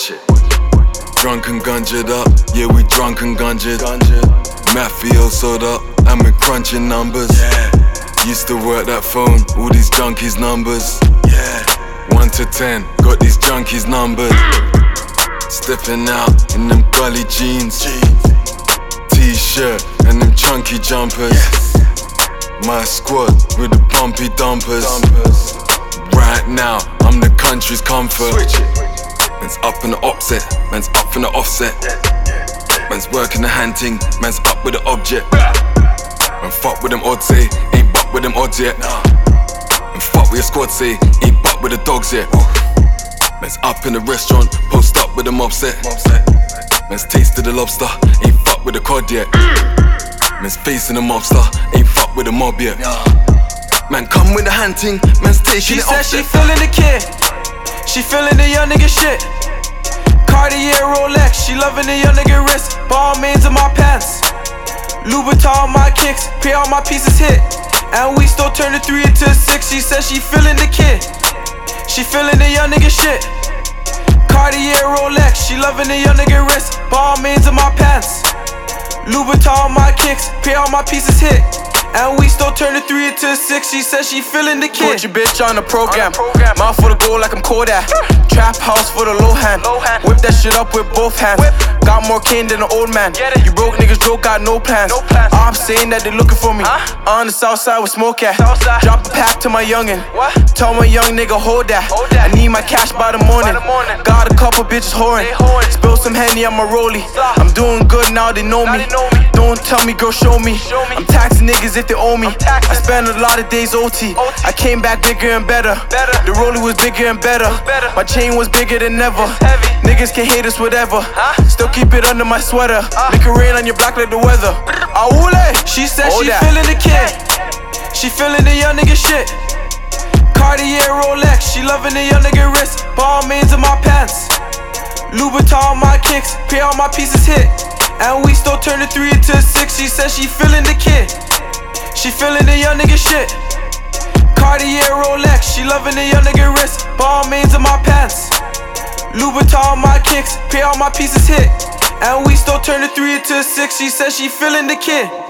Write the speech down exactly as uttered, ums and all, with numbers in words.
Watch it. Drunk and gungered up, yeah, we drunk and gungered. Mafiosoed up, and we're crunching numbers. Yeah. Used to work that phone, all these junkies' numbers. Yeah. One to ten, got these junkies' numbers. Stepping out in them gully jeans, T-shirt and them chunky jumpers. Yes. My squad with the bumpy dumpers. dumpers. Right now, I'm the country's comfort. Switch it. Man's up in the offset, man's up in the offset. Man's working the hand ting, man's up with the object. Man fuck with them odds, say, ain't buck with them odds yet. Man fuck with your squad, say, ain't buck with the dogs yet. Man's up in the restaurant, post up with them offset. Man's tasted the lobster, ain't fuck with the cod yet. Man's facing the mobster, ain't fuck with the mob yet. Man come with the hand ting, man's taking she it off. She said she feeling the kid, she feeling the young nigga shit. Cartier Rolex, she loving the young nigga wrist. Balmains in my pants, Louboutin on my kicks. Pay all my pieces hit, and we still turn the three into a six. She said she feeling the kid, she feeling the young nigga shit. Cartier Rolex, she loving the young nigga wrist. Balmains in my pants, Louboutin on my kicks. Pay all my pieces hit, and we still turn the three into a six. She said she feeling the kid. Put your bitch on the program, mouth for the goal like I'm Kodak. Trap house for the low hand, whip that shit up with both hands. Got more cane than an old man. You broke niggas joke, got no plans. I'm saying that they looking for me on the south side with smoke at. Drop a pack to my youngin', tell my young nigga hold that. I need my cash by the morning. Got a couple bitches whoring, spill some Henny on my rollie. I'm doing good now, they know me. Don't tell me, girl, show me. I'm taxing niggas if they owe me. I spend a lot of days O T. I came back bigger and better. The rollie was bigger and better. My chain was bigger than ever. Niggas can hate us, whatever. Still keep it under my sweater. Make it rain on your block like the weather. Aoule! She said she feeling the kid, she feeling the young nigga shit. Cartier Rolex, she loving the young nigga wrist. Balmains in my pants, Louboutin on my kicks. Pay all my pieces hit, and we still turn the three into a six. She said she feeling the kid, she feeling the young nigga shit. Cartier Rolex, she loving the young nigga wrist. Balmains in my pants, Louboutin on my kicks. Pay all my pieces hit, and we still turn the three into a six. She said she feeling the kid.